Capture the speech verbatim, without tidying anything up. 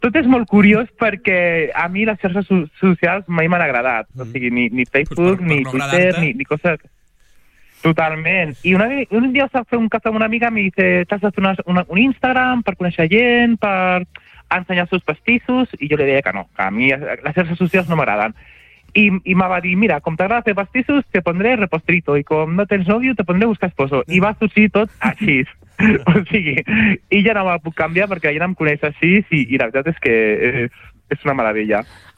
tot és molt curiós perquè a mi les xarxes socials mai m'han agradat. Mm. O sigui, ni, ni Facebook, pues per, ni per no Twitter, ni, ni coses... Totalment. I una, un dia estava fent un cafè amb una amiga i em dice, t'has de fer una, una, un Instagram per conèixer gent, per ensenyar els seus pastissos, i jo li deia que no, que a mi les xarxes socials no m'agraden. I, i me va dir, mira, com t'agrada fer pastissos, te pondré repostrito, i com no tens nòvio, te pondré buscar esposo. I va sorgir tot així. O sigui, i ja no me puc canviar perquè ja no em coneix així, i, i la veritat és que és, és una meravella.